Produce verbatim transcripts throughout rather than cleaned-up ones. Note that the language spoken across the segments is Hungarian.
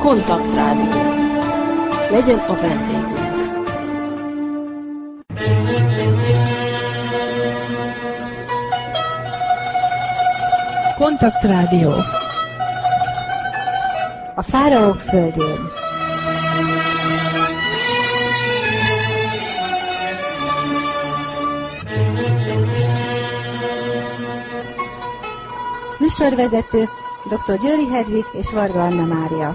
Kontaktrádió. Legyen a vendégünk. Kontaktrádió. A fáraók földjén. Műsorvezető dr. Győri Hedvig és Varga Anna Mária.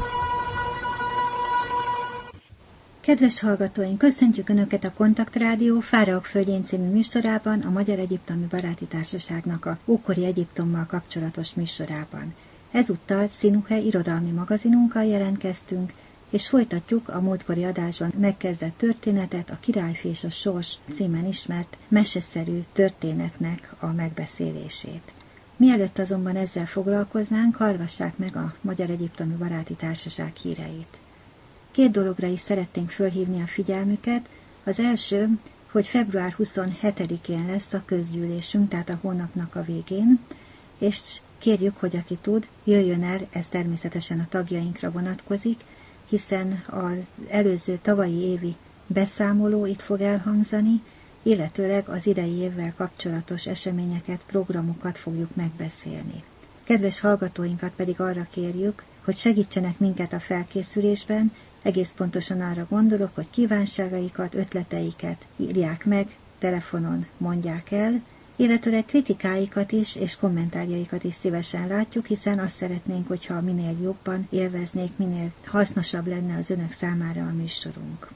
Kedves hallgatóink, köszöntjük Önöket a Kontaktrádió Fáraók földjén című műsorában, a Magyar Egyiptomi Baráti Társaságnak a ókori Egyiptommal kapcsolatos műsorában. Ezúttal Színuhe irodalmi magazinunkkal jelentkeztünk, és folytatjuk a múltkori adásban megkezdett történetet, a Királyfi és a Sors címen ismert meseszerű történetnek a megbeszélését. Mielőtt azonban ezzel foglalkoznánk, hallgassák meg a Magyar Egyiptomi Baráti Társaság híreit. Két dologra is szeretnénk fölhívni a figyelmüket. Az első, hogy február huszonhetedikén lesz a közgyűlésünk, tehát a hónapnak a végén, és kérjük, hogy aki tud, jöjjön el, ez természetesen a tagjainkra vonatkozik, hiszen az előző tavalyi évi beszámoló itt fog elhangzani, illetőleg az idei évvel kapcsolatos eseményeket, programokat fogjuk megbeszélni. Kedves hallgatóinkat pedig arra kérjük, hogy segítsenek minket a felkészülésben, egész pontosan arra gondolok, hogy kívánságaikat, ötleteiket írják meg, telefonon mondják el, illetőleg kritikáikat is és kommentárjaikat is szívesen látjuk, hiszen azt szeretnénk, hogyha minél jobban élveznék, minél hasznosabb lenne az Önök számára a műsorunk.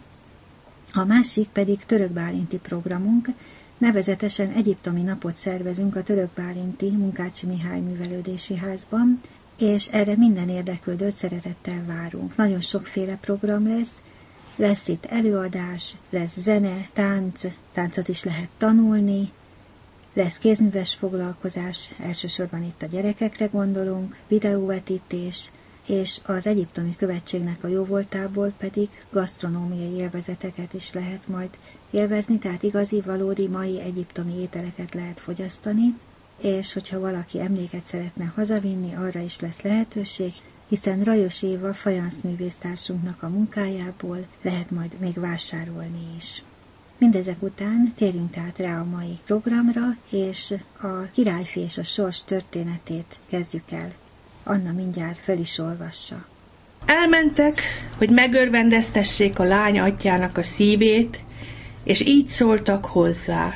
A másik pedig törökbálinti programunk, nevezetesen egyiptomi napot szervezünk a törökbálinti Munkácsi Mihály Művelődési Házban, és erre minden érdeklődőt szeretettel várunk. Nagyon sokféle program lesz, lesz itt előadás, lesz zene, tánc, táncot is lehet tanulni, lesz kézműves foglalkozás, elsősorban itt a gyerekekre gondolunk, videóvetítés, és az egyiptomi követségnek a jóvoltából pedig gasztronómiai élvezeteket is lehet majd élvezni, tehát igazi, valódi, mai egyiptomi ételeket lehet fogyasztani, és hogyha valaki emléket szeretne hazavinni, arra is lesz lehetőség, hiszen Rajos Éva fajanszművésztársunknak a munkájából lehet majd még vásárolni is. Mindezek után térjünk át rá a mai programra, és a Királyfi és a Sors történetét kezdjük el. Anna mindjárt fel is olvassa. Elmentek, hogy megörvendeztessék a lány atyának a szívét, és így szóltak hozzá.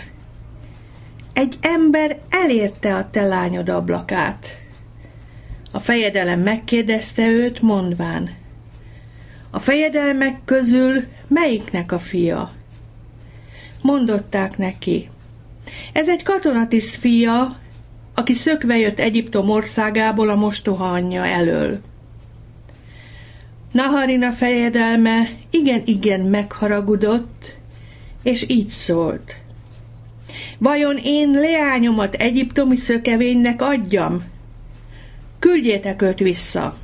Egy ember elérte a te lányod ablakát. A fejedelem megkérdezte őt, mondván, a fejedelmek közül melyiknek a fia? Mondották neki, ez egy katonatiszt fia, aki szökve jött Egyiptom országából a mostoha anyja elől. Naharina fejedelme igen-igen megharagudott, és így szólt. Vajon én leányomat egyiptomi szökevénynek adjam? Küldjétek őt vissza.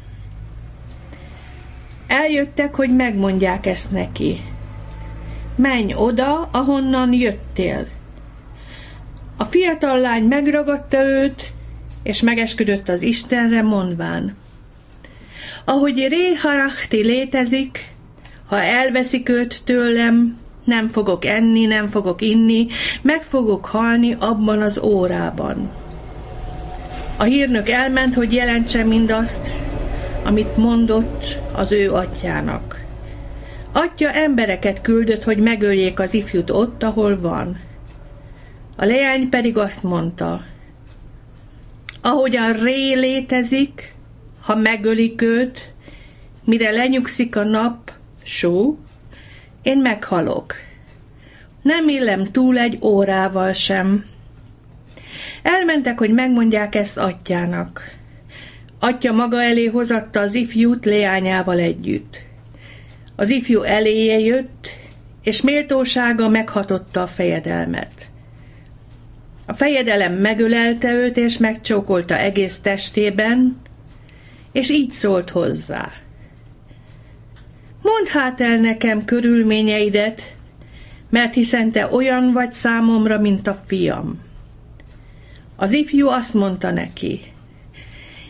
Eljöttek, hogy megmondják ezt neki. Menj oda, ahonnan jöttél. A fiatal lány megragadta őt, és megesküdött az Istenre, mondván, ahogy Ré-Harachti létezik, ha elveszik őt tőlem, nem fogok enni, nem fogok inni, meg fogok halni abban az órában. A hírnök elment, hogy jelentse mindazt, amit mondott az ő atyának. Atya embereket küldött, hogy megöljék az ifjút ott, ahol van. A leány pedig azt mondta, ahogyan Ré létezik, ha megölik őt, mire lenyugszik a nap, sú, én meghalok. Nem illem túl egy órával sem. Elmentek, hogy megmondják ezt atyának. Atya maga elé hozatta az ifjút leányával együtt. Az ifjú eléje jött, és méltósága meghatotta a fejedelmet. A fejedelem megölelte őt, és megcsókolta egész testében, és így szólt hozzá. Mondd hát el nekem körülményeidet, mert hiszen te olyan vagy számomra, mint a fiam. Az ifjú azt mondta neki,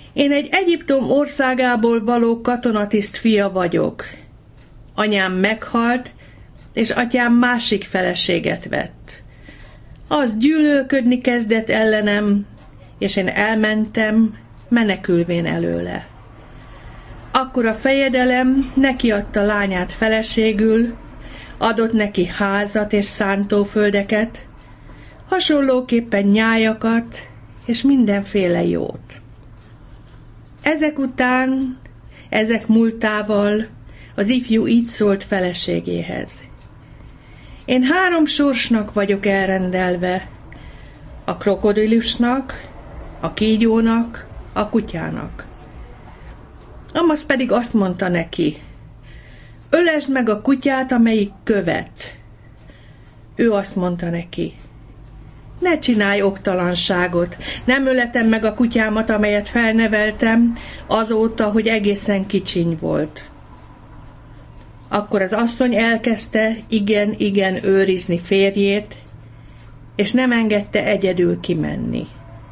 Én egy Egyiptom országából való katonatiszt fia vagyok. Anyám meghalt, és atyám másik feleséget vett. Az gyűlölködni kezdett ellenem, és én elmentem, menekülvén előle. Akkor a fejedelem nekiadta lányát feleségül, adott neki házat és szántóföldeket, hasonlóképpen nyájakat és mindenféle jót. Ezek után, ezek múltával az ifjú így szólt feleségéhez. Én három sorsnak vagyok elrendelve, a krokodilusnak, a kígyónak, a kutyának. Amasz pedig azt mondta neki, ölesd meg a kutyát, amelyik követ. Ő azt mondta neki, ne csinálj oktalanságot, nem öletem meg a kutyámat, amelyet felneveltem, azóta, hogy egészen kicsiny volt. Akkor az asszony elkezdte igen-igen őrizni férjét, és nem engedte egyedül kimenni.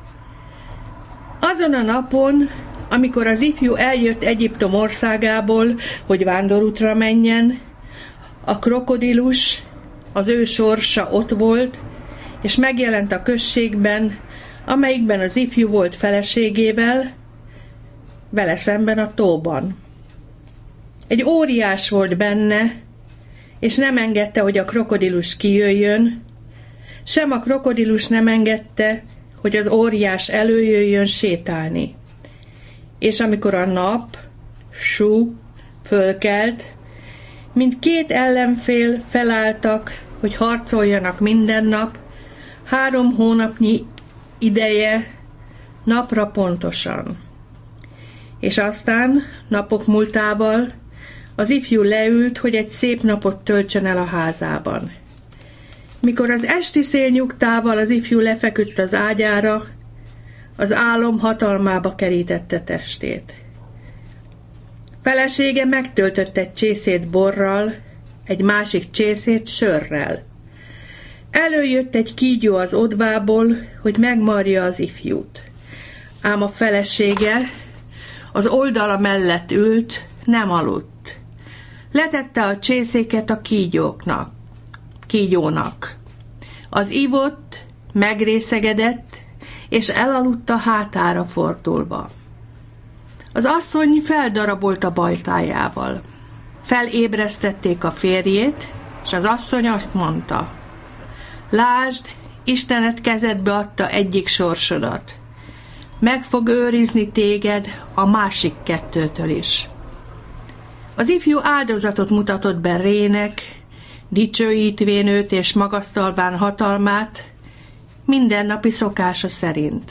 Azon a napon, amikor az ifjú eljött Egyiptom országából, hogy vándorútra menjen, a krokodilus, az ő sorsa ott volt, és megjelent a községben, amelyikben az ifjú volt feleségével, vele szemben a tóban. Egy óriás volt benne, és nem engedte, hogy a krokodilus kijöjjön, sem a krokodilus nem engedte, hogy az óriás előjöjjön sétálni. És amikor a nap, Sú, fölkelt, mint két ellenfél felálltak, hogy harcoljanak minden nap, három hónapnyi ideje, napra pontosan. És aztán, napok múltával, az ifjú leült, hogy egy szép napot töltsön el a házában. Mikor az esti szél nyugtával az ifjú lefeküdt az ágyára, az álom hatalmába kerítette testét. Felesége megtöltött egy csészét borral, egy másik csészét sörrel. Előjött egy kígyó az odvából, hogy megmarja az ifjút. Ám a felesége az oldala mellett ült, nem aludt. Letette a csészéket a kígyóknak, kígyónak. Az ivott, megrészegedett, és elaludt a hátára fordulva. Az asszony feldarabolt a bajtájával. Felébresztették a férjét, és az asszony azt mondta, lásd, Istenet kezedbe adta egyik sorsodat. Meg fog őrizni téged a másik kettőtől is. Az ifjú áldozatot mutatott be Rének, dicsőítvén őt és magasztalván hatalmát, mindennapi szokása szerint.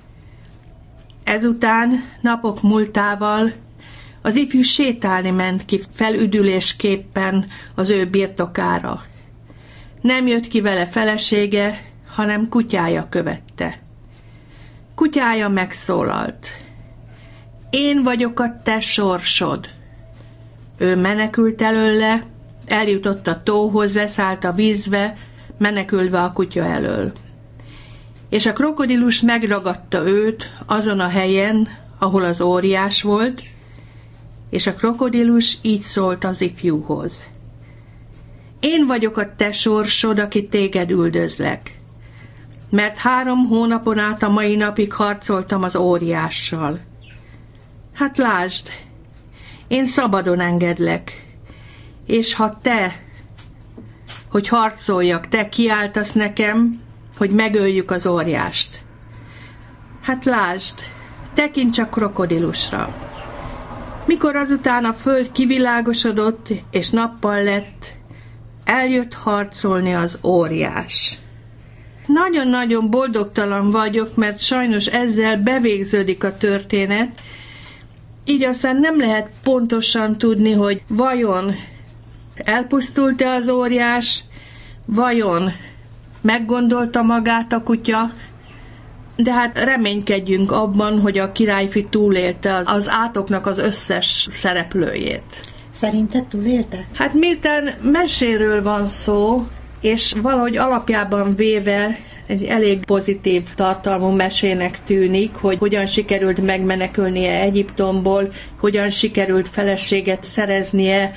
Ezután, napok múltával, az ifjú sétálni ment ki felüdülésképpen az ő birtokára. Nem jött ki vele felesége, hanem kutyája követte. Kutyája megszólalt. Én vagyok a te sorsod. Ő menekült előle, eljutott a tóhoz, leszállt a vízbe, menekülve a kutya elől. És a krokodilus megragadta őt azon a helyen, ahol az óriás volt, és a krokodilus így szólt az ifjúhoz. Én vagyok a te sorsod, aki téged üldözlek, mert három hónapon át a mai napig harcoltam az óriással. Hát lásd, én szabadon engedlek, és ha te, hogy harcoljak, te kiáltasz nekem, hogy megöljük az óriást. Hát lásd, tekints csak krokodilusra. Mikor azután a föld kivilágosodott, és nappal lett, eljött harcolni az óriás. Nagyon-nagyon boldogtalan vagyok, mert sajnos ezzel bevégződik a történet, így aztán nem lehet pontosan tudni, hogy vajon elpusztult-e az óriás, vajon meggondolta magát a kutya, de hát reménykedjünk abban, hogy a királyfi túlélte az átoknak az összes szereplőjét. Szerinted túlélte? Hát miután meséről van szó, és valahogy alapjában véve egy elég pozitív tartalmú mesének tűnik, hogy hogyan sikerült megmenekülnie Egyiptomból, hogyan sikerült feleséget szereznie,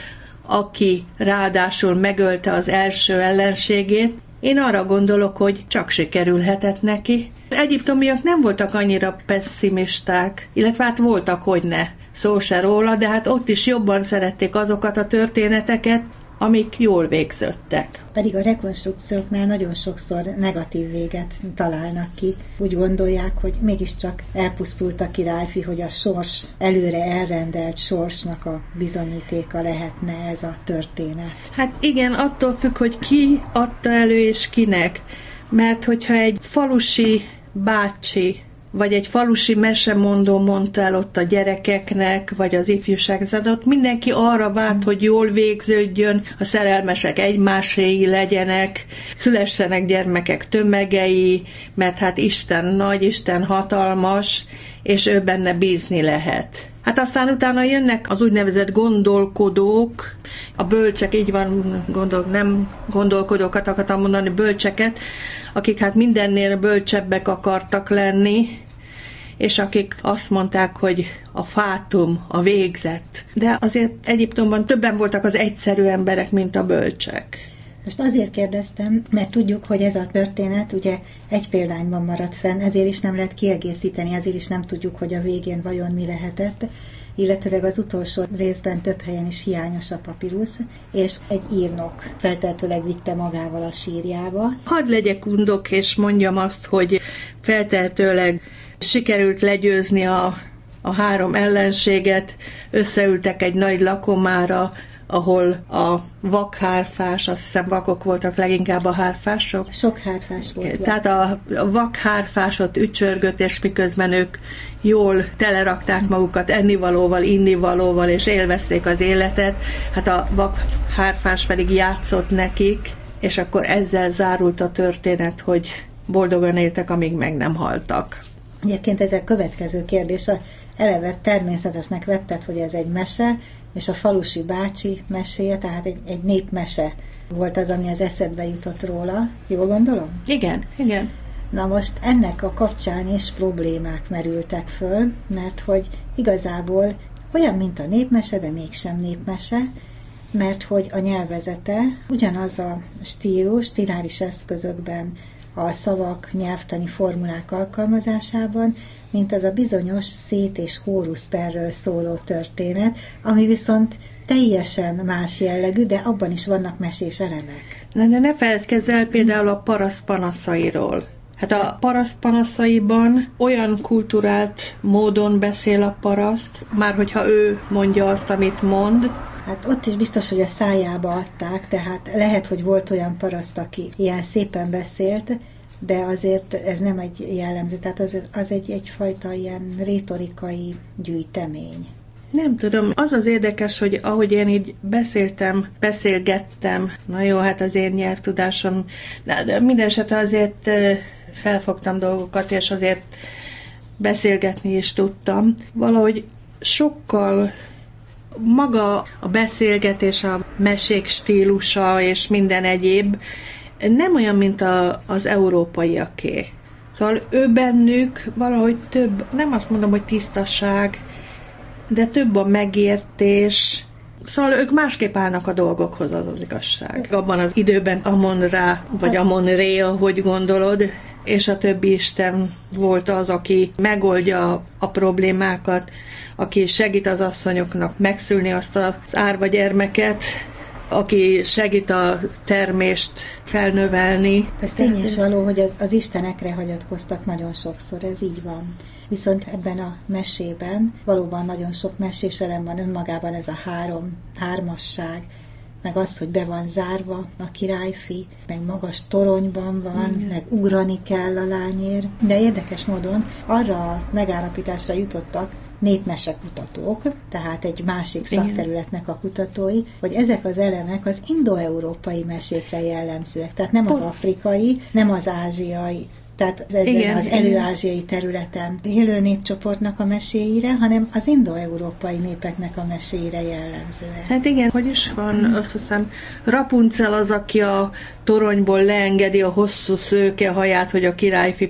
aki ráadásul megölte az első ellenségét. Én arra gondolok, hogy csak sikerülhetett neki. Az egyiptomiak nem voltak annyira pesszimisták, illetve hát voltak, hogy ne. Szó se róla, de hát ott is jobban szerették azokat a történeteket, amik jól végződtek. Pedig a rekonstrukcióknál nagyon sokszor negatív véget találnak ki. Úgy gondolják, hogy mégiscsak elpusztult a királyfi, hogy a sors, előre elrendelt sorsnak a bizonyítéka lehetne ez a történet. Hát igen, attól függ, hogy ki adta elő és kinek. Mert hogyha egy falusi bácsi vagy egy falusi mesemondó mondta el ott a gyerekeknek, vagy az ifjúság, ott mindenki arra várt, hogy jól végződjön, a szerelmesek egymáséi legyenek, szülessenek gyermekek tömegei, mert hát Isten nagy, Isten hatalmas, és ő benne bízni lehet. Hát aztán utána jönnek az úgynevezett gondolkodók, a bölcsek, így van, gondol, nem gondolkodókat akartam mondani, bölcseket, akik hát mindennél bölcsebbek akartak lenni, és akik azt mondták, hogy a fátum, a végzet. De azért Egyiptomban többen voltak az egyszerű emberek, mint a bölcsek. Most azért kérdeztem, mert tudjuk, hogy ez a történet ugye egy példányban maradt fenn, ezért is nem lehet kiegészíteni, ezért is nem tudjuk, hogy a végén vajon mi lehetett, illetőleg az utolsó részben több helyen is hiányos a papirusz, és egy írnok feltehetőleg vitte magával a sírjába. Hadd legyek undok, és mondjam azt, hogy feltehetőleg sikerült legyőzni a, a három ellenséget, összeültek egy nagy lakomára, ahol a vakhárfás, azt hiszem vakok voltak leginkább a hárfások. Sok hárfás volt. Tehát a vakhárfás ott ücsörgött, és miközben ők jól telerakták magukat ennivalóval, innivalóval, és élvezték az életet, hát a vakhárfás pedig játszott nekik, és akkor ezzel zárult a történet, hogy boldogan éltek, amíg meg nem haltak. Egyébként ez a következő kérdés. Eleve természetesnek vetted, hogy ez egy mese, és a falusi bácsi meséje, tehát egy, egy népmese volt az, ami az eszedbe jutott róla. Jól gondolom? Igen, igen. Na most ennek a kapcsán is problémák merültek föl, mert hogy igazából olyan, mint a népmese, de mégsem népmese, mert hogy a nyelvezete ugyanaz a stílus, stiláris eszközökben, a szavak, nyelvtani formulák alkalmazásában, mint az a bizonyos Szét és Hóruszperről szóló történet, ami viszont teljesen más jellegű, de abban is vannak mesés elemek. Na, de ne feledkezz el például a paraszt panaszairól. Hát a paraszt panaszaiban olyan kulturált módon beszél a paraszt, már hogyha ő mondja azt, amit mond. Hát ott is biztos, hogy a szájába adták, tehát lehet, hogy volt olyan paraszt, aki ilyen szépen beszélt, de azért ez nem egy jellemző, tehát az, az egy, egyfajta ilyen rétorikai gyűjtemény. Nem tudom, az az érdekes, hogy ahogy én így beszéltem, beszélgettem, na jó, hát az én nyelvtudásom, de, de minden esetre azért felfogtam dolgokat, és azért beszélgetni is tudtam. Valahogy sokkal maga a beszélgetés, a mesék stílusa és minden egyéb nem olyan, mint a, az európaiaké. Szóval ő bennük valahogy több, nem azt mondom, hogy tisztaság, de több a megértés. Szóval ők másképp állnak a dolgokhoz, az az igazság. Abban az időben Amon-Ra, vagy Amon-Ré, ahogy gondolod, és a többi isten volt az, aki megoldja a problémákat, aki segít az asszonyoknak megszülni azt az árva gyermeket, aki segít a termést felnövelni. Ez tény és való, hogy az, az istenekre hagyatkoztak nagyon sokszor, ez így van. Viszont ebben a mesében valóban nagyon sok mesés elem van önmagában, ez a három, hármasság, meg az, hogy be van zárva a királyfi, meg magas toronyban van, igen, meg ugrani kell a lányér. De érdekes módon arra a megállapításra jutottak népmesekutatók, tehát egy másik szakterületnek a kutatói, hogy ezek az elemek az indoeurópai mesékre jellemzőek, tehát nem az afrikai, nem az ázsiai, tehát az, ezen az elő-ázsiai területen élő népcsoportnak a meséire, hanem az indo-európai népeknek a meséire jellemzően. Hát igen, hogy is van, azt hiszem, Rapunzel az, aki a toronyból leengedi a hosszú szőke haját, hogy a királyfi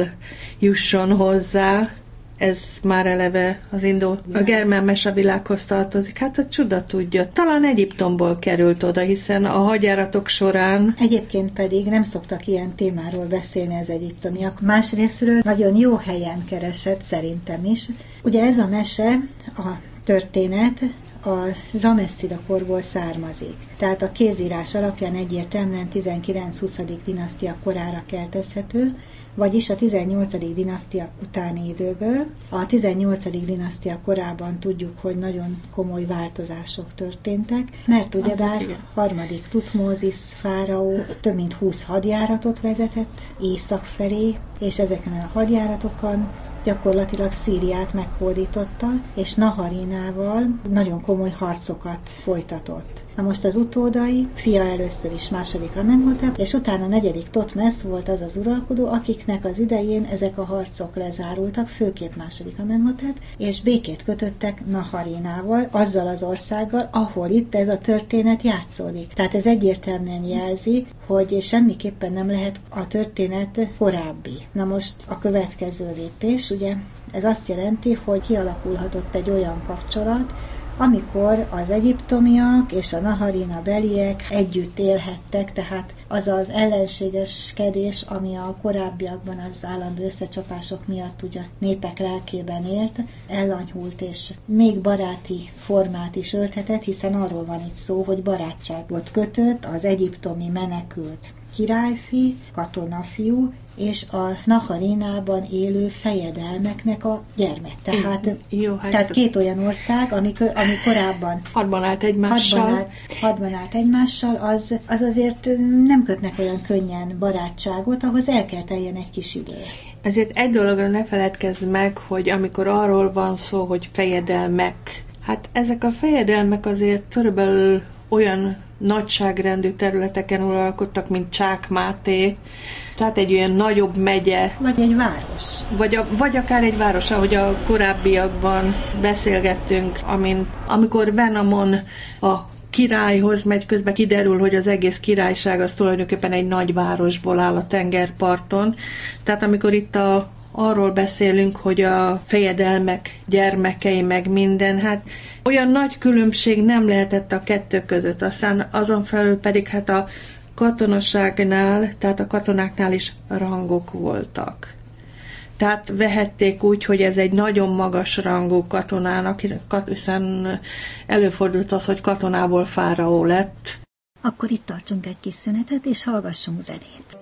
feljusson hozzá. Ez már eleve az indó, a germán mesevilághoz tartozik. Hát a csuda tudja. Talán Egyiptomból került oda, hiszen a hadjáratok során... Egyébként pedig nem szoktak ilyen témáról beszélni az egyiptomiak. Másrésztről nagyon jó helyen keresett, szerintem is. Ugye ez a mese, a történet a Rameszida korból származik. Tehát a kézírás alapján egyértelműen tizenkilenc-huszadik dinasztia korára keltezhető, vagyis a tizennyolcadik dinasztia utáni időből. A tizennyolcadik dinasztia korában tudjuk, hogy nagyon komoly változások történtek, mert ugyebár harmadik Tutmózis fáraó több mint húsz hadjáratot vezetett észak felé, és ezeken a hadjáratokon gyakorlatilag Szíriát meghódította, és Naharinával nagyon komoly harcokat folytatott. Na most az utódai, fia először is második Amenhotep, és utána negyedik Thotmesz volt az az uralkodó, akiknek az idején ezek a harcok lezárultak, főképp második Amenhotep, és békét kötöttek Naharinával, azzal az országgal, ahol itt ez a történet játszódik. Tehát ez egyértelműen jelzi, hogy semmiképpen nem lehet a történet korábbi. Na most a következő lépés, ugye ez azt jelenti, hogy kialakulhatott egy olyan kapcsolat, amikor az egyiptomiak és a Naharina beliek együtt élhettek, tehát az az ellenségeskedés, ami a korábbiakban az állandó összecsapások miatt ugye népek lelkében élt, ellanyhult és még baráti formát is ölthetett, hiszen arról van itt szó, hogy barátságot kötött az egyiptomi menekült királyfi, katonafiú, és a Naharinában élő fejedelmeknek a gyermek. Tehát, Jó, hát tehát két olyan ország, ami, ami korábban hadban állt egymással, hadban állt, hadban állt egymással az, az azért nem kötnek olyan könnyen barátságot, ahhoz el kell teljen egy kis idő. Ezért egy dologra ne feledkezz meg, hogy amikor arról van szó, hogy fejedelmek, hát ezek a fejedelmek azért körülbelül olyan nagyságrendű területeken uralkodtak, mint Csák-Máté, tehát egy olyan nagyobb megye. Vagy egy város. Vagy, a, vagy akár egy város, ahogy a korábbiakban beszélgettünk, amin, amikor Venamon a királyhoz megy, közben kiderül, hogy az egész királyság az tulajdonképpen egy nagy városból áll a tengerparton. Tehát amikor itt a arról beszélünk, hogy a fejedelmek gyermekei meg minden, hát olyan nagy különbség nem lehetett a kettő között. Aztán azon felül pedig hát a katonaságnál, tehát a katonáknál is rangok voltak. Tehát vehették úgy, hogy ez egy nagyon magas rangú katonának, hiszen előfordult az, hogy katonából fáraó lett. Akkor itt tartsunk egy kis szünetet, és hallgassunk zenét.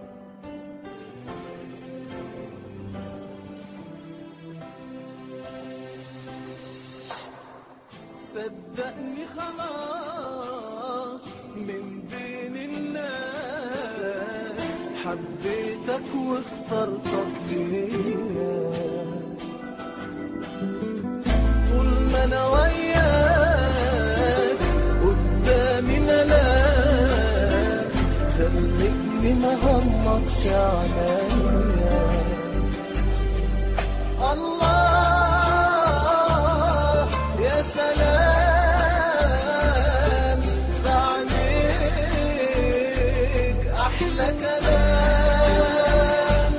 صدقني خلاص من بين الناس حبيتك واخترتك ليا طول ما انا وياك قدامي ملاك خليتني ما غمضش عينيا الله يا سلام بعينيك أحلى كلام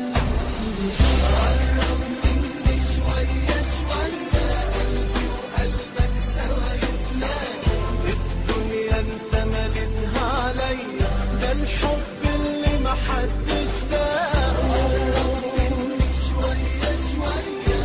قرب مني شوية شوية قلبي وقلبك سوا يتلاقوا الدنيا انت مالتها عليا ده الحب اللي محدش لاقوا قرب مني شوية شوية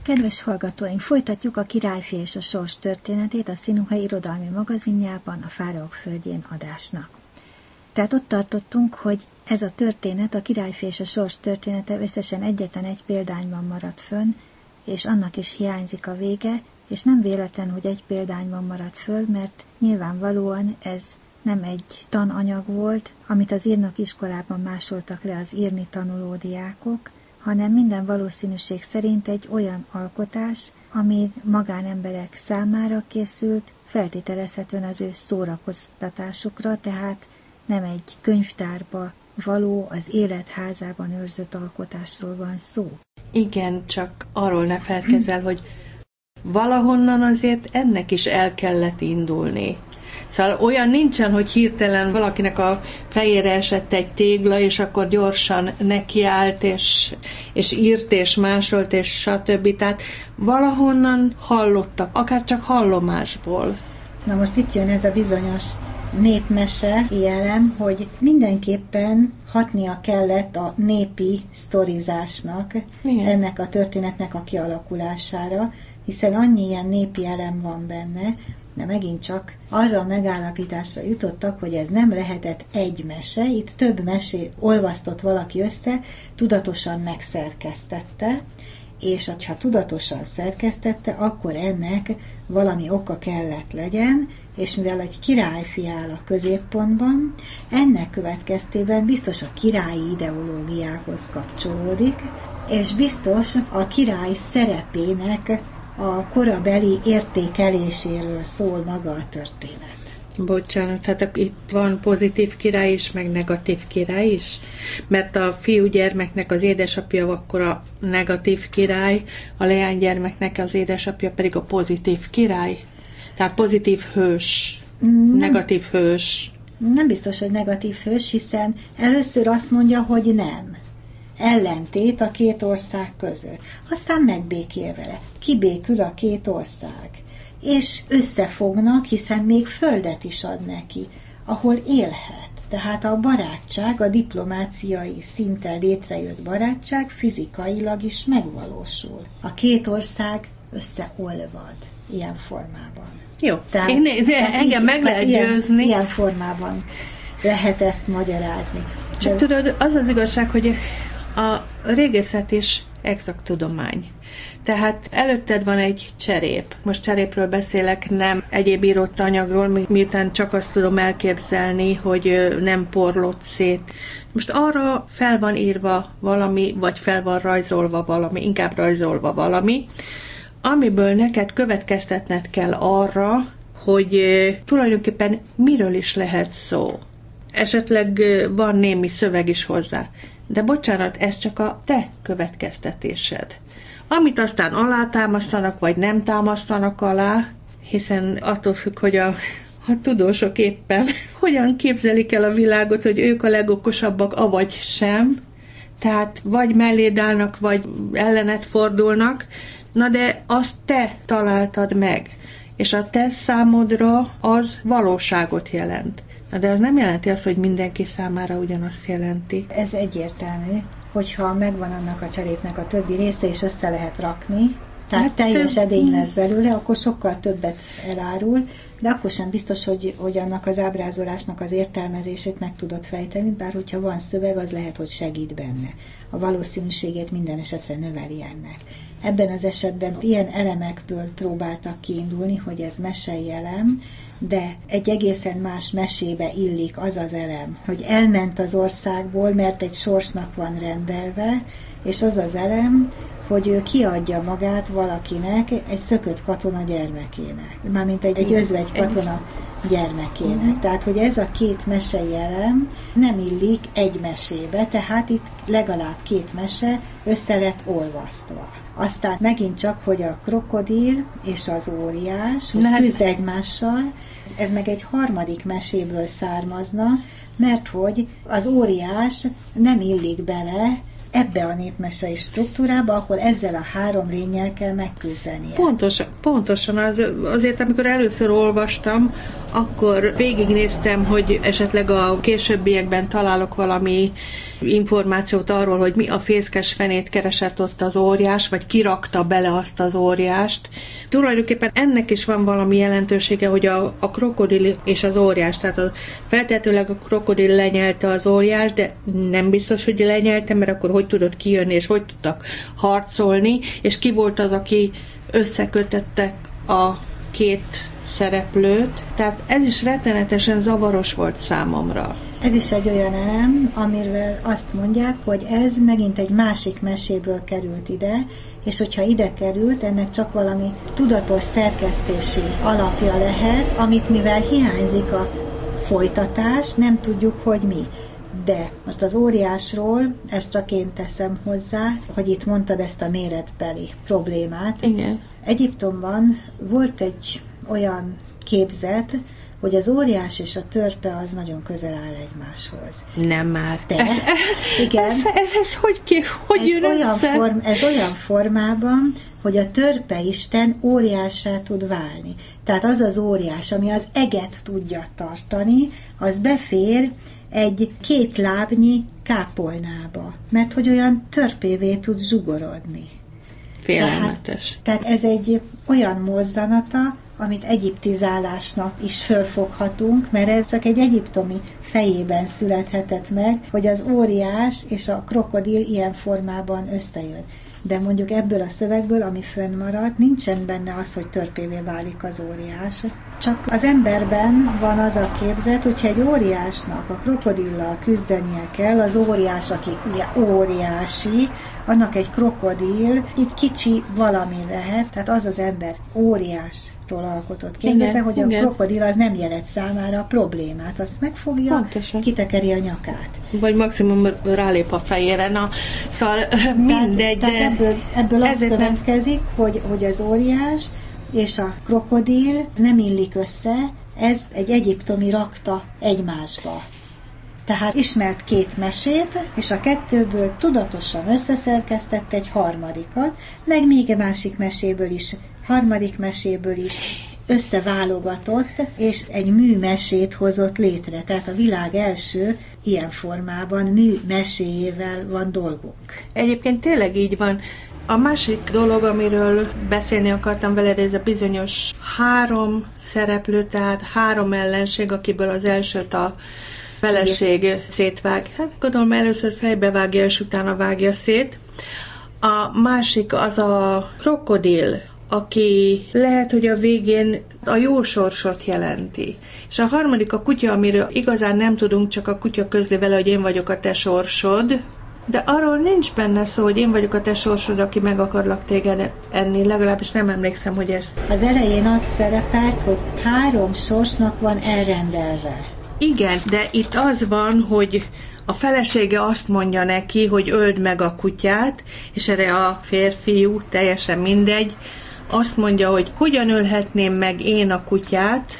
Kedves hallgatóink, folytatjuk a Királyfi és a Sors történetét a Színhuha irodalmi magazinjában, a Fáraók földjén adásnak. Tehát ott tartottunk, hogy ez a történet, a Királyfi és a Sors története összesen egyetlen egy példányban maradt fönn, és annak is hiányzik a vége, és nem véletlen, hogy egy példányban maradt föl, mert nyilvánvalóan ez nem egy tananyag volt, amit az írnok iskolában másoltak le az írni tanuló diákok, hanem minden valószínűség szerint egy olyan alkotás, ami magánemberek számára készült, feltételezhetően az ő szórakoztatásukra, tehát nem egy könyvtárba való, az életházában őrzött alkotásról van szó. Igen, csak arról ne feledkezz el, hogy valahonnan azért ennek is el kellett indulni. Szóval olyan nincsen, hogy hirtelen valakinek a fejére esett egy tégla, és akkor gyorsan nekiállt, és, és írt, és másolt, és stb. Tehát valahonnan hallottak, akár csak hallomásból. Na most itt jön ez a bizonyos népmese jelem, hogy mindenképpen hatnia kellett a népi sztorizásnak, igen, ennek a történetnek a kialakulására, hiszen annyi ilyen népi elem van benne, de megint csak arra a megállapításra jutottak, hogy ez nem lehetett egy mese, itt több mesét olvasztott valaki össze, tudatosan megszerkesztette, és ha tudatosan szerkesztette, akkor ennek valami oka kellett legyen, és mivel egy királyfi áll a középpontban, ennek következtében biztos a királyi ideológiához kapcsolódik, és biztos a király szerepének a korabeli értékeléséről szól maga a történet. Bocsánat, hát itt van pozitív király is, meg negatív király is, mert a fiúgyermeknek az édesapja akkor a negatív király, a leánygyermeknek az édesapja pedig a pozitív király. Tehát pozitív hős, nem, negatív hős. Nem biztos, hogy negatív hős, hiszen először azt mondja, hogy nem. Ellentét a két ország között. Aztán megbékél vele. Kibékül a két ország. És összefognak, hiszen még földet is ad neki, ahol élhet. Tehát a barátság, a diplomáciai szinten létrejött barátság fizikailag is megvalósul. A két ország összeolvad ilyen formában. Jó, tehát, én, én, tehát engem meg lehet ilyen, győzni. Ilyen formában lehet ezt magyarázni. Csak De... tudod, az az igazság, hogy a régészet is exakt tudomány. Tehát előtted van egy cserép. Most cserépről beszélek, nem egyéb írott anyagról, miután csak azt tudom elképzelni, hogy nem porlott szét. Most arra fel van írva valami, vagy fel van rajzolva valami, inkább rajzolva valami, amiből neked következtetned kell arra, hogy tulajdonképpen miről is lehet szó. Esetleg van némi szöveg is hozzá. De bocsánat, ez csak a te következtetésed. Amit aztán alátámasztanak, vagy nem támasztanak alá, hiszen attól függ, hogy a, a tudósok éppen hogyan képzelik el a világot, hogy ők a legokosabbak, avagy sem. Tehát vagy melléd állnak, vagy ellenet fordulnak, na de azt te találtad meg, és a te számodra az valóságot jelent. Na de az nem jelenti azt, hogy mindenki számára ugyanazt jelenti. Ez egyértelmű, hogyha megvan annak a cserépnek a többi része, és össze lehet rakni, tehát hát, teljes edény lesz belőle, akkor sokkal többet elárul, de akkor sem biztos, hogy, hogy annak az ábrázolásnak az értelmezését meg tudod fejteni, bár hogyha van szöveg, az lehet, hogy segít benne. A valószínűségét minden esetre növeli ennek. Ebben az esetben ilyen elemekből próbáltak kiindulni, hogy ez mesei elem, de egy egészen más mesébe illik az az elem, hogy elment az országból, mert egy sorsnak van rendelve, és az az elem, hogy ő kiadja magát valakinek, egy szökött katona gyermekének. Mármint egy, egy özvegy katona gyermekének. Uh-huh. Tehát, hogy ez a két mesei elem nem illik egy mesébe, tehát itt legalább két mese össze lett olvasztva. Aztán megint csak, hogy a krokodil és az óriás Lehet. küzd egymással, ez meg egy harmadik meséből származna, mert hogy az óriás nem illik bele ebbe a népmesei struktúrába, ahol ezzel a három lénnyel kell megküzdenie. Pontos, pontosan, az, azért amikor először olvastam, akkor végignéztem, hogy esetleg a későbbiekben találok valami információt arról, hogy mi a fészkes fenét keresett ott az óriás, vagy kirakta bele azt az óriást. Tulajdonképpen ennek is van valami jelentősége, hogy a, a krokodil és az óriás, tehát a, feltétlenül a krokodil lenyelte az óriás, de nem biztos, hogy lenyelte, mert akkor hogy tudott kijönni, és hogy tudtak harcolni, és ki volt az, aki összekötöttek a két szereplőt. Tehát ez is rettenetesen zavaros volt számomra. Ez is egy olyan elem, amiről azt mondják, hogy ez megint egy másik meséből került ide, és hogyha ide került, ennek csak valami tudatos szerkesztési alapja lehet, amit mivel hiányzik a folytatás, nem tudjuk, hogy mi. De most az óriásról, ezt csak én teszem hozzá, hogy itt mondtad ezt a méretbeli problémát. Igen. Egyiptomban volt egy olyan képzet, hogy az óriás és a törpe az nagyon közel áll egymáshoz. Nem már. De, ez, igen, ez, ez, ez hogy, ki, hogy ez jön olyan össze? Form, ez olyan formában, hogy a törpe isten óriássá tud válni. Tehát az az óriás, ami az eget tudja tartani, az befér egy két lábnyi kápolnába, mert hogy olyan törpévé tud zsugorodni. Félelmetes. Tehát, tehát ez egy olyan mozzanata, amit egyiptizálásnak is fölfoghatunk, mert ez csak egy egyiptomi fejében születhetett meg, hogy az óriás és a krokodil ilyen formában összejön. De mondjuk ebből a szövegből, ami fönnmaradt, nincsen benne az, hogy törpévé válik az óriás. Csak az emberben van az a képzet, hogyha egy óriásnak a krokodillal küzdenie kell, az óriás, aki ugye óriási, annak egy krokodil, itt kicsi valami lehet, tehát az az ember óriásról alkotott képzete, igen, hogy a igen. krokodil az nem jelent számára a problémát, azt megfogja, pontosan. Kitekeri a nyakát. Vagy maximum rálép a fejére, na, szóval mindegy, tehát, de... Tehát ebből, ebből az következik, nem... hogy, hogy az óriás és a krokodil nem illik össze, ez egy egyiptomi rakta egymásba. Tehát ismert két mesét, és a kettőből tudatosan összeszerkesztett egy harmadikat, meg még egy másik meséből is, harmadik meséből is összeválogatott, és egy műmesét hozott létre. Tehát a világ első ilyen formában műmeséjével van dolgunk. Egyébként tényleg így van. A másik dolog, amiről beszélni akartam veled, ez a bizonyos három szereplő, tehát három ellenség, akiből az elsőt a feleség szétvág. Hát gondolom először fejbevágja, és utána vágja szét. A másik az a krokodil, aki lehet, hogy a végén a jó sorsot jelenti. És a harmadik a kutya, amiről igazán nem tudunk, csak a kutya közli vele, hogy én vagyok a te sorsod, de arról nincs benne szó, hogy én vagyok a te sorsod, aki meg akarlak téged enni, legalábbis nem emlékszem, hogy ez... Az elején az szerepelt, hogy három sorsnak van elrendelve. Igen, de itt az van, hogy a felesége azt mondja neki, hogy öld meg a kutyát, és erre a férfiú, teljesen mindegy, azt mondja, hogy hogyan ölhetném meg én a kutyát,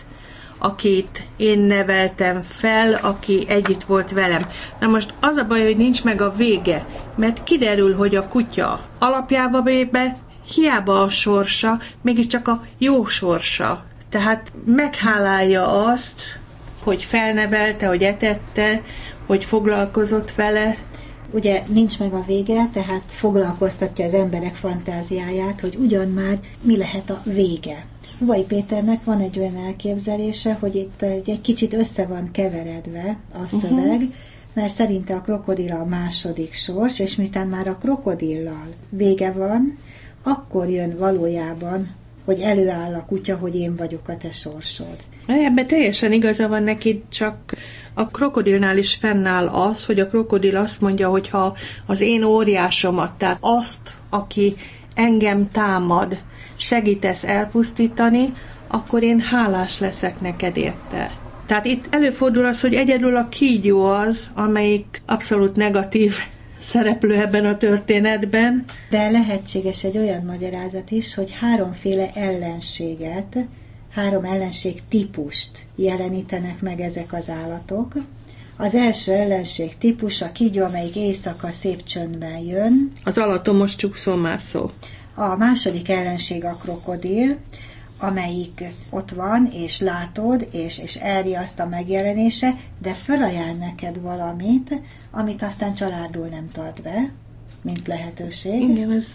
akit én neveltem fel, aki együtt volt velem. Na most az a baj, hogy nincs meg a vége, mert kiderül, hogy a kutya alapjába véve hiába a sorsa, mégiscsak a jó sorsa. Tehát meghálálja azt, hogy felnevelte, hogy etette, hogy foglalkozott vele. Ugye nincs meg a vége, tehát foglalkoztatja az emberek fantáziáját, hogy ugyan már mi lehet a vége. Huvay Péternek van egy olyan elképzelése, hogy itt egy, egy kicsit össze van keveredve a szöveg, uh-huh. mert szerinte a krokodil a második sors, és miután már a krokodillal vége van, akkor jön valójában, hogy előáll a kutya, hogy én vagyok a te sorsod. Ebben teljesen igaza van neki, csak a krokodilnál is fennáll az, hogy a krokodil azt mondja, hogy ha az én óriásomat, tehát azt, aki engem támad, segítesz elpusztítani, akkor én hálás leszek neked érte. Tehát itt előfordul az, hogy egyedül a kígyó az, amelyik abszolút negatív szereplő ebben a történetben. De lehetséges egy olyan magyarázat is, hogy háromféle ellenséget, három ellenség típust jelenítenek meg ezek az állatok. Az első ellenség típus a kígyó, amelyik éjszaka szép csöndben jön. Az alattomos csúszómászó. A második ellenség a krokodil, amelyik ott van, és látod, és, és elriaszt a megjelenése, de felajánl neked valamit, amit aztán családul nem tart be, mint lehetőség. Igen, ez...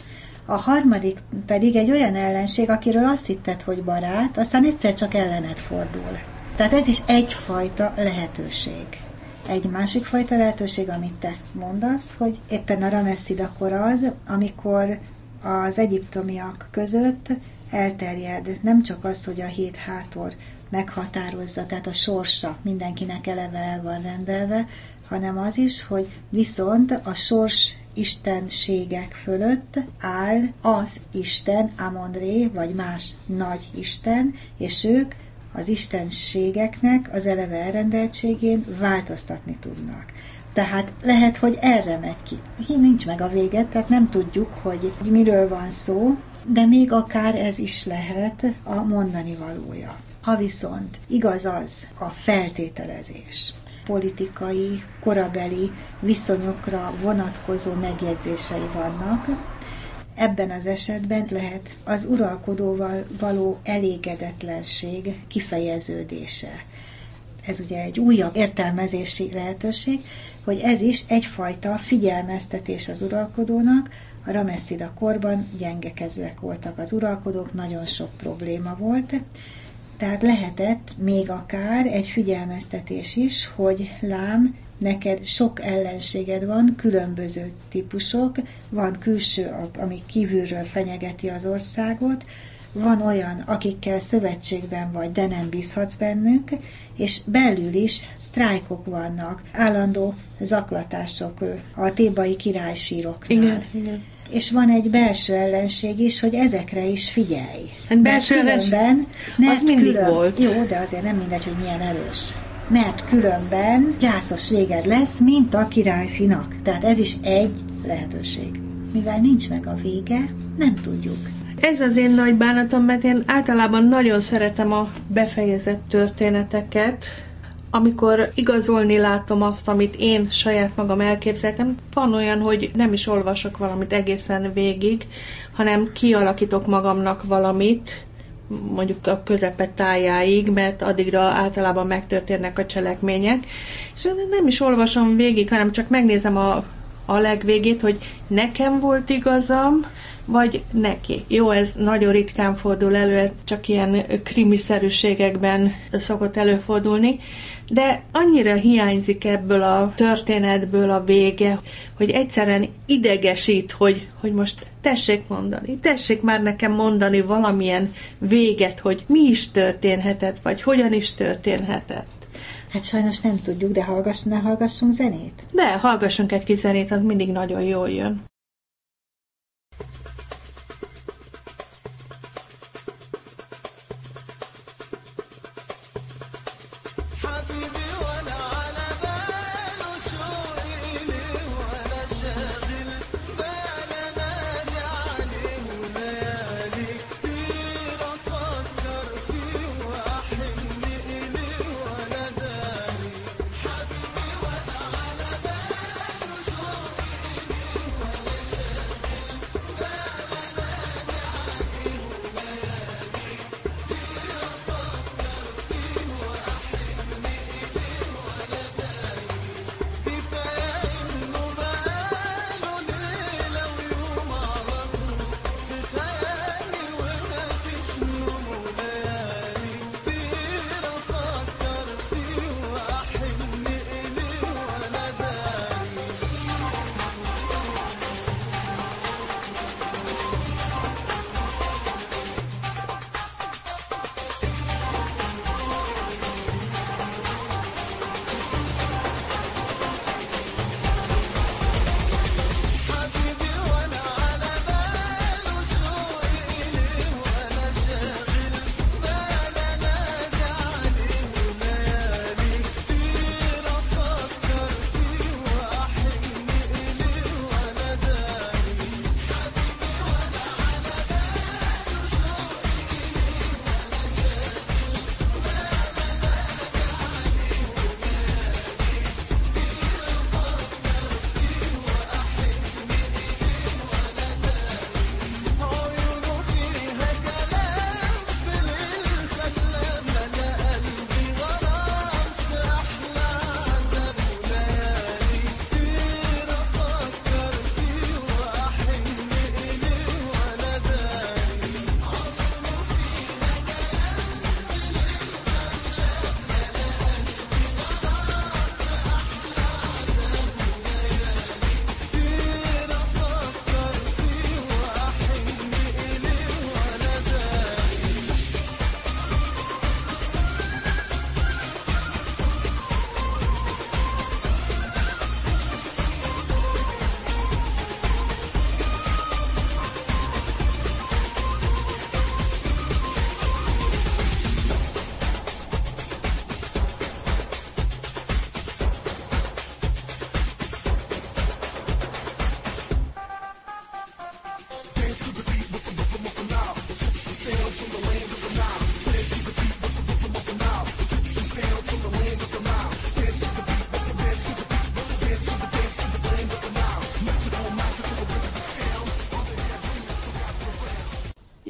A harmadik pedig egy olyan ellenség, akiről azt hitted, hogy barát, aztán egyszer csak ellened fordul. Tehát ez is egyfajta lehetőség. Egy másik fajta lehetőség, amit te mondasz, hogy éppen a Rameszidakor az, amikor az egyiptomiak között elterjed nem csak az, hogy a hét hátor meghatározza, tehát a sorsa mindenkinek eleve el van rendelve, hanem az is, hogy viszont a sors istenségek fölött áll az Isten, Amon-Ré, vagy más nagy Isten, és ők az istenségeknek az eleve elrendeltségén változtatni tudnak. Tehát lehet, hogy erre megy ki. Hi, nincs meg a vége, tehát nem tudjuk, hogy miről van szó, de még akár ez is lehet a mondani valója. Ha viszont igaz az a feltételezés, politikai, korabeli viszonyokra vonatkozó megjegyzései vannak, ebben az esetben lehet az uralkodóval való elégedetlenség kifejeződése. Ez ugye egy újabb értelmezési lehetőség, hogy ez is egyfajta figyelmeztetés az uralkodónak. A Rameszida korban gyengekezőek voltak az uralkodók, nagyon sok probléma volt, tehát lehetett még akár egy figyelmeztetés is, hogy lám, neked sok ellenséged van, különböző típusok, van külső, ami kívülről fenyegeti az országot, van olyan, akikkel szövetségben vagy, de nem bízhatsz bennük, és belül is sztrájkok vannak, állandó zaklatások a thébai királysíroknál. Igen, igen. És van egy belső ellenség is, hogy ezekre is figyelj. Hát belső különben, mert az mindig külön, volt. Jó, de azért nem mindegy, hogy milyen erős. Mert különben gyászos véged lesz, mint a királyfinak. Tehát ez is egy lehetőség. Mivel nincs meg a vége, nem tudjuk. Ez az én nagy bánatom, mert én általában nagyon szeretem a befejezett történeteket, amikor igazolni látom azt, amit én saját magam elképzeltem. Van olyan, hogy nem is olvasok valamit egészen végig, hanem kialakítok magamnak valamit, mondjuk a közepetájáig, mert addigra általában megtörténnek a cselekmények, és nem is olvasom végig, hanem csak megnézem a, a legvégét, hogy nekem volt igazam, vagy neki. Jó, ez nagyon ritkán fordul elő, csak ilyen krimiszerűségekben szokott előfordulni, de annyira hiányzik ebből a történetből a vége, hogy egyszerűen idegesít, hogy, hogy most tessék mondani, tessék már nekem mondani valamilyen véget, hogy mi is történhetett, vagy hogyan is történhetett. Hát sajnos nem tudjuk, de hallgass, ne hallgassunk zenét? De hallgassunk egy kis zenét, az mindig nagyon jól jön. حبيبي وانا على باله شوقي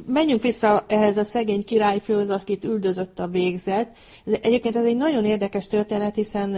menjünk vissza ehhez a szegény királyfihoz, akit üldözött a végzet. Egyébként ez egy nagyon érdekes történet, hiszen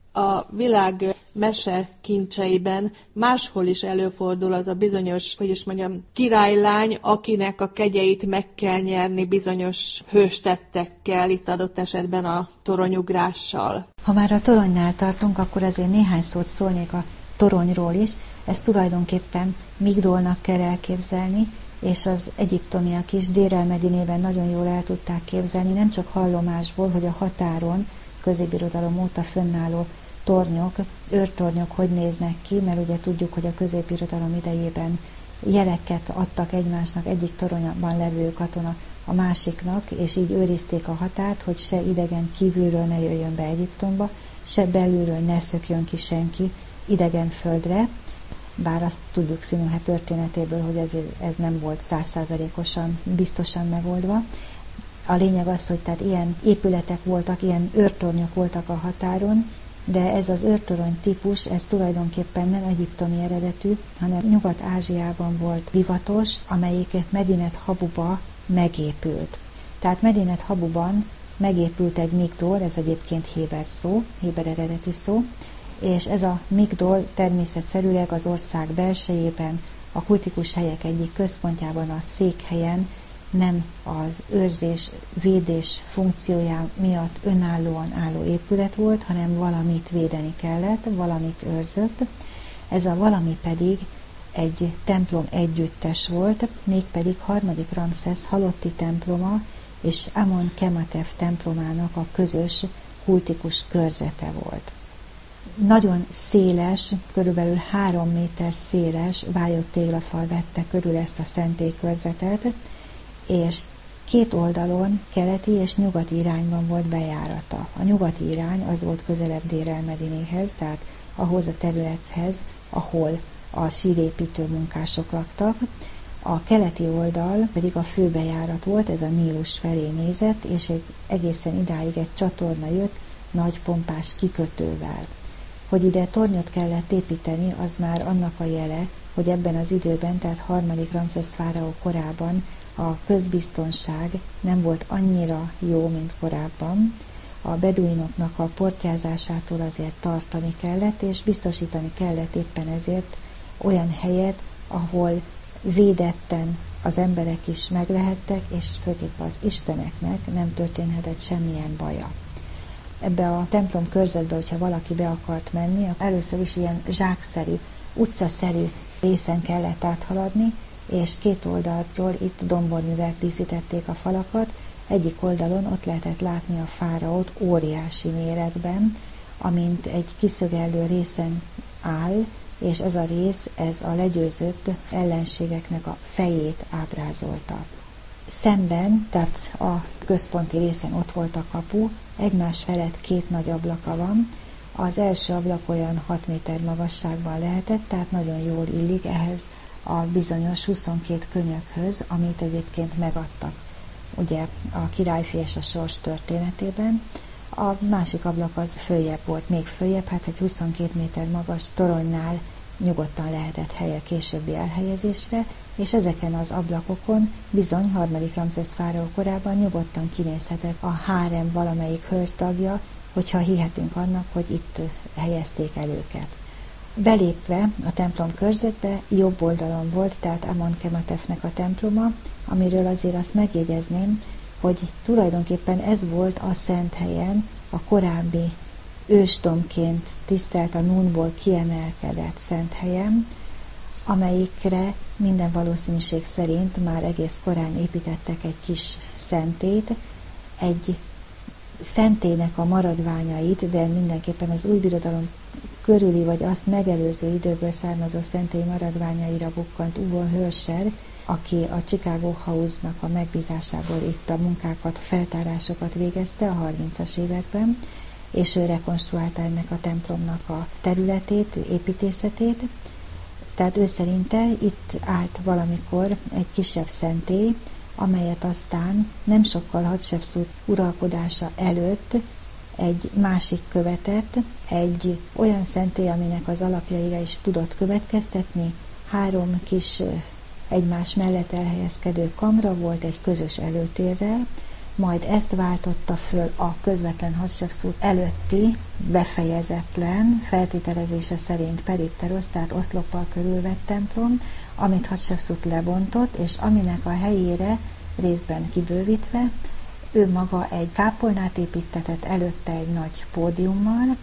a világ mese kincseiben máshol is előfordul az a bizonyos, hogy is mondjam, királylány, akinek a kegyeit meg kell nyerni bizonyos hőstettekkel, itt adott esetben a toronyugrással. Ha már a toronynál tartunk, akkor azért néhány szót szólnék a toronyról is. Ezt tulajdonképpen Migdolnak kell elképzelni, és az egyiptomiak is Dér el-Medinében nagyon jól el tudták képzelni, nem csak hallomásból, hogy a határon középbirodalom óta fönnálló tornyok, őrtornyok hogy néznek ki, mert ugye tudjuk, hogy a középbirodalom idejében jeleket adtak egymásnak, egyik toronyban levő katona a másiknak, és így őrizték a határt, hogy se idegen kívülről ne jöjjön be Egyiptomba, se belülről ne szökjön ki senki idegen földre, bár azt tudjuk Szinuhe történetéből, hogy ez, ez nem volt százszázalékosan biztosan megoldva. A lényeg az, hogy tehát ilyen épületek voltak, ilyen őrtornyok voltak a határon, de ez az őrtorony típus, ez tulajdonképpen nem egyiptomi eredetű, hanem Nyugat-Ázsiában volt divatos, amelyik Medinet Habuba megépült. Tehát Medinet Habuban megépült egy migdol, ez egyébként héber szó, héber eredetű szó, és ez a migdol természetszerűleg az ország belsejében, a kultikus helyek egyik központjában, a székhelyen nem az őrzés, védés funkciója miatt önállóan álló épület volt, hanem valamit védeni kellett, valamit őrzött. Ez a valami pedig egy templom együttes volt, mégpedig harmadik Ramszesz halotti temploma és Amon-Kematef templomának a közös kultikus körzete volt. Nagyon széles, körülbelül három méter széles vályott téglafal vette körül ezt a szentélykörzetet, és két oldalon keleti és nyugati irányban volt bejárata. A nyugati irány az volt közelebb Dér el-Medinéhez, tehát ahhoz a területhez, ahol a sírépítő munkások laktak. A keleti oldal pedig a főbejárat volt, ez a Nílus felé nézett, és egy egészen idáig egy csatorna jött nagy pompás kikötővel. Hogy ide tornyot kellett építeni, az már annak a jele, hogy ebben az időben, tehát harmadik Ramszesz fáraó korában a közbiztonság nem volt annyira jó, mint korábban. A beduinoknak a portyázásától azért tartani kellett, és biztosítani kellett éppen ezért olyan helyet, ahol védetten az emberek is meglehettek, és főképp az isteneknek nem történhetett semmilyen baja. Ebbe a templom körzetbe, hogyha valaki be akart menni, először is ilyen zsákszerű, utcaszerű részen kellett áthaladni, és két oldalról itt domborművek díszítették a falakat, egyik oldalon ott lehetett látni a fáraót óriási méretben, amint egy kiszögellő részen áll, és ez a rész, ez a legyőzött ellenségeknek a fejét ábrázolta. Szemben, tehát a központi részen ott volt a kapu, egymás felett két nagy ablaka van. Az első ablak olyan hat méter magasságban lehetett, tehát nagyon jól illik ehhez a bizonyos huszonkét könyökhöz, amit egyébként megadtak ugye a királyfi és a sors történetében. A másik ablak az följebb volt, még följebb, hát egy huszonkét méter magas toronynál nyugodtan lehetett helye későbbi elhelyezésre, és ezeken az ablakokon bizony harmadik Ramszesz fáraó korában nyugodtan kinézhetett a hárem valamelyik hölgytagja, hogyha hihetünk annak, hogy itt helyezték el őket. Belépve a templom körzetbe jobb oldalon volt, tehát Amon-Kematefnek a temploma, amiről azért azt megjegyezném, hogy tulajdonképpen ez volt a szent helyen, a korábbi ősdomként tisztelt a Núnból kiemelkedett szent helyen, amelyikre minden valószínűség szerint már egész korán építettek egy kis szentét, egy szentének a maradványait, de mindenképpen az új birodalom körüli vagy azt megelőző időből származó szentély maradványaira bukkant Ugo Hölscher, aki a Chicago House-nak a megbízásából itt a munkákat, feltárásokat végezte a harmincas években, és ő rekonstruálta ennek a templomnak a területét, építészetét. Tehát ő szerinte itt állt valamikor egy kisebb szentély, amelyet aztán nem sokkal Hatshepsut uralkodása előtt egy másik követett, egy olyan szentély, aminek az alapjaira is tudott következtetni, három kis egymás mellett elhelyezkedő kamra volt egy közös előtérrel, majd ezt váltotta föl a közvetlen Hatshepsut előtti, befejezetlen, feltételezése szerint peripterosz, tehát oszloppal körülvett templom, amit Hatshepsut lebontott, és aminek a helyére részben kibővítve, ő maga egy kápolnát építtetett, előtte egy nagy pódiummal.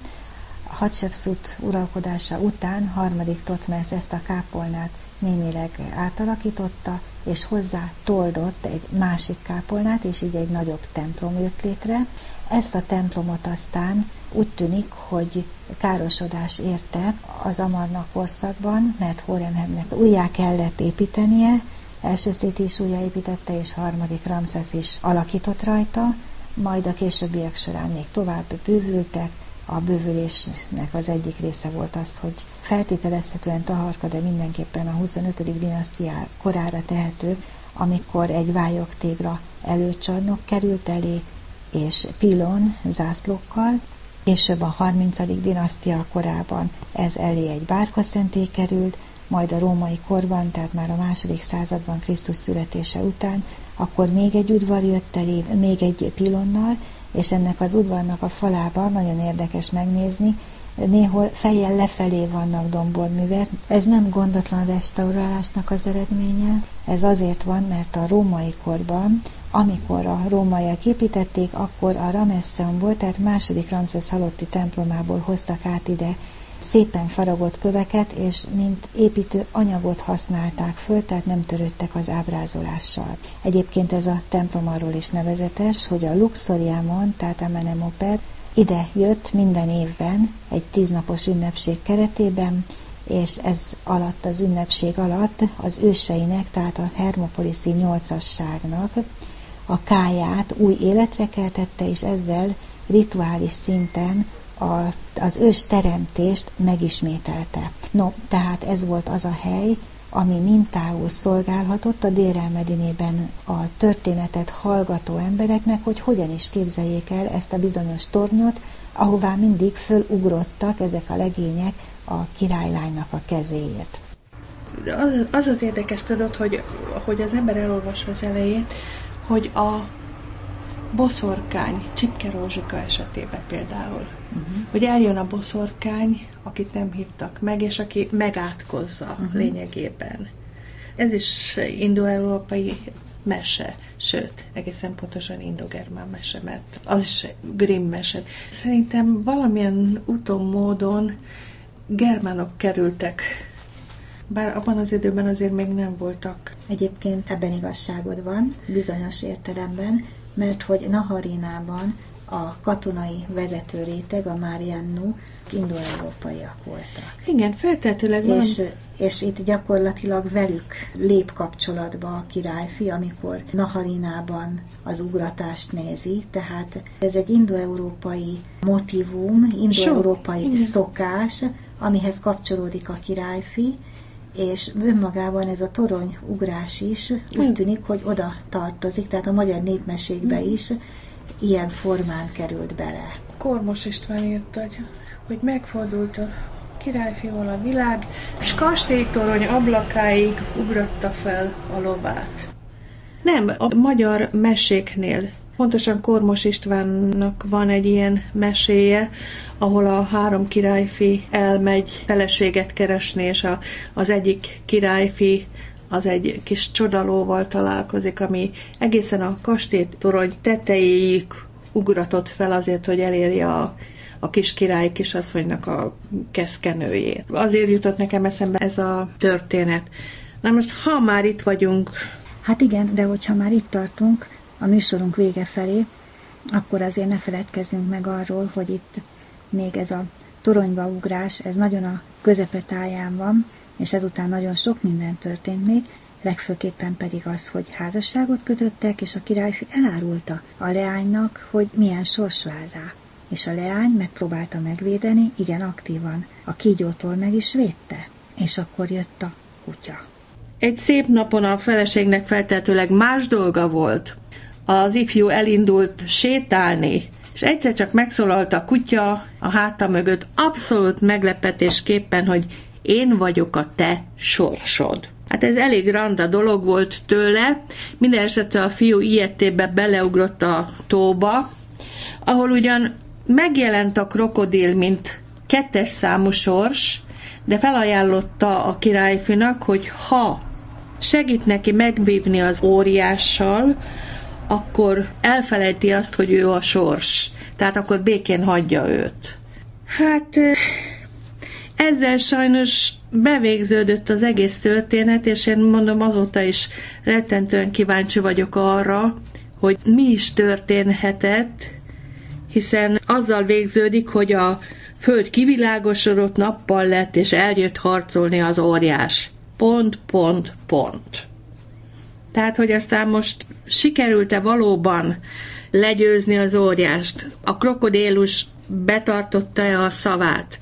Hatshepsut uralkodása után harmadik Thotmesz ezt a kápolnát némileg átalakította, és hozzá toldott egy másik kápolnát, és így egy nagyobb templom jött létre. Ezt a templomot aztán úgy tűnik, hogy károsodás érte az Amarna korszakban, mert Horemhebnek újjá kellett építenie, első Széti is újjáépítette, és harmadik Ramszesz is alakított rajta, majd a későbbiek során még tovább bővültek. A bővülésnek az egyik része volt az, hogy feltételezhetően Taharka, de mindenképpen a huszonötödik dinasztia korára tehető, amikor egy vályogtégla előcsarnok került elé, és pilon zászlókkal, később a harmincadik dinasztia korában ez elé egy bárkaszentély került, majd a római korban, tehát már a második században Krisztus születése után, akkor még egy udvar jött elé, még egy pilonnal, és ennek az udvarnak a falában nagyon érdekes megnézni, néhol fejjel lefelé vannak domborművek. Ez nem gondatlan restaurálásnak az eredménye, ez azért van, mert a római korban, amikor a rómaiak építették, akkor a Ramesszeumból, tehát második Ramszesz halotti templomából hoztak át ide szépen faragott köveket, és mint építő anyagot használták föl, tehát nem törődtek az ábrázolással. Egyébként ez a templom arról is nevezetes, hogy a Luxoriamon, tehát Amenemopet ide jött minden évben egy tíznapos ünnepség keretében, és ez alatt, az ünnepség alatt az őseinek, tehát a hermopoliszi nyolcasságnak a káját új életre keltette, és ezzel rituális szinten A, az ős teremtést megismételte. No, tehát ez volt az a hely, ami mintául szolgálhatott a Dér el-Medinében a történetet hallgató embereknek, hogy hogyan is képzeljék el ezt a bizonyos tornyot, ahová mindig fölugrottak ezek a legények a királylánynak a kezéért. Az az, az érdekes, tudod, hogy, hogy az ember elolvassa az elejét, hogy a boszorkány, Csipke Rózsika esetében például, uh-huh. hogy eljön a boszorkány, akit nem hívtak meg, és aki megátkozza uh-huh. lényegében. Ez is indoeurópai mese, sőt, egészen pontosan indogermán mese, mert az is Grimm mese. Szerintem valamilyen úton, módon germánok kerültek, bár abban az időben azért még nem voltak. Egyébként ebben igazságod van, bizonyos értelemben, mert hogy Naharinában a katonai vezető réteg, a Mariannu, indoeurópaiak voltak. Igen, feltétlenül van. És, és itt gyakorlatilag velük lép kapcsolatba a királyfi, amikor Naharinában az ugratást nézi, tehát ez egy indoeurópai motivum, indoeurópai szokás, amihez kapcsolódik a királyfi, és önmagában ez a toronyugrás is úgy tűnik, hogy oda tartozik, tehát a magyar népmesékbe is ilyen formán került bele. Kormos István írta, hogy megfordult a királyfival a világ, és kastélytorony ablakáig ugratta fel a lovát. Nem, a magyar meséknél, pontosan Kormos Istvánnak van egy ilyen meséje, ahol a három királyfi elmegy feleséget keresni, és a, az egyik királyfi az egy kis csodalóval találkozik, ami egészen a kastélytorony tetejéig ugratott fel azért, hogy elérje a, a kis király kisasszonynak a keszkenőjét. Azért jutott nekem eszembe ez a történet. Na most, ha már itt vagyunk... Hát igen, de hogyha már itt tartunk, a műsorunk vége felé, akkor azért ne feledkezzünk meg arról, hogy itt még ez a toronyba ugrás, ez nagyon a közepetáján van, és ezután nagyon sok minden történt még, legfőképpen pedig az, hogy házasságot kötöttek, és a királyfi elárulta a leánynak, hogy milyen sors vár rá. És a leány megpróbálta megvédeni, igen aktívan. A kígyótól meg is védte, és akkor jött a kutya. Egy szép napon a feleségnek feltehetőleg más dolga volt. Az ifjú elindult sétálni, és egyszer csak megszólalt a kutya a háta mögött abszolút meglepetésképpen, hogy én vagyok a te sorsod. Hát ez elég randa dolog volt tőle, minden esetre a fiú ilyettébe beleugrott a tóba, ahol ugyan megjelent a krokodil, mint kettes számú sors, de felajánlotta a királyfinak, hogy ha segít neki megvívni az óriással, akkor elfelejti azt, hogy ő a sors. Tehát akkor békén hagyja őt. Hát ezzel sajnos bevégződött az egész történet, és én mondom, azóta is rettentően kíváncsi vagyok arra, hogy mi is történhetett, hiszen azzal végződik, hogy a föld kivilágosodott, nappal lett, és eljött harcolni az óriás. Pont, pont, pont. Tehát, hogy aztán most sikerült-e valóban legyőzni az óriást? A krokodilus betartotta-e a szavát?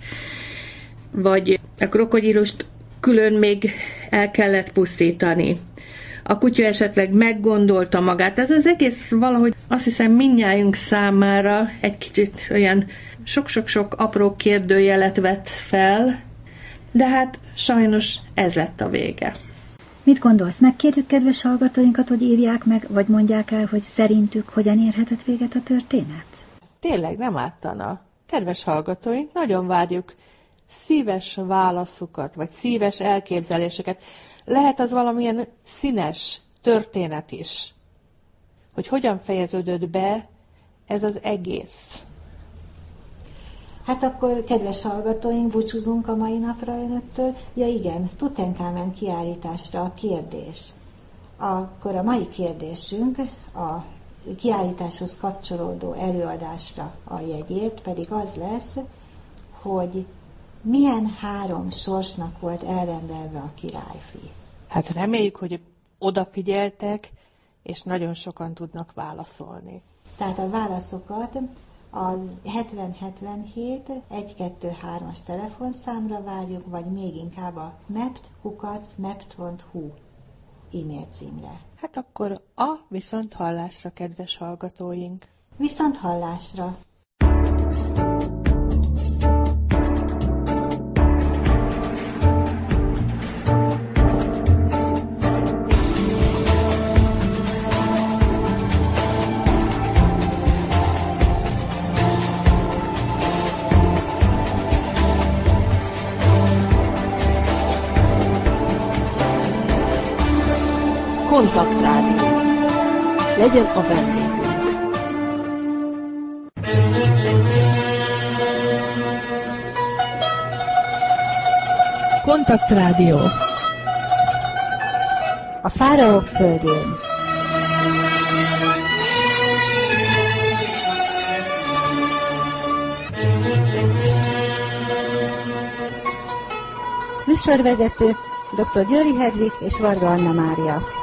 Vagy a krokodilust külön még el kellett pusztítani? A kutya esetleg meggondolta magát? Ez az egész valahogy azt hiszem mindnyájunk számára egy kicsit olyan sok-sok-sok apró kérdőjelet vett fel, de hát sajnos ez lett a vége. Mit gondolsz? Megkérjük kedves hallgatóinkat, hogy írják meg, vagy mondják el, hogy szerintük hogyan érhetett véget a történet? Tényleg nem ártana. Kedves hallgatóink, nagyon várjuk szíves válaszukat, vagy szíves elképzeléseket. Lehet az valamilyen színes történet is, hogy hogyan fejeződött be ez az egész. Hát akkor, kedves hallgatóink, búcsúzunk a mai napra önöktől. Ja igen, Tutankámen kiállításra a kérdés. Akkor a mai kérdésünk a kiállításhoz kapcsolódó előadásra a jegyért pedig az lesz, hogy milyen három sorsnak volt elrendelve a királyfi. Hát reméljük, hogy odafigyeltek, és nagyon sokan tudnak válaszolni. Tehát a válaszokat a hetven hetvenhét egy kettő hármas telefonszámra várjuk, vagy még inkább a mept kukac mept pont hu e-mail címre. Hát akkor a viszont hallásra, kedves hallgatóink. Viszont hallásra! Kontaktrádió. Legyen a vendégünk. Kontaktrádió. A fáraók földjén. Műsorvezető dr. Győri Hedvig és Varga Anna Mária.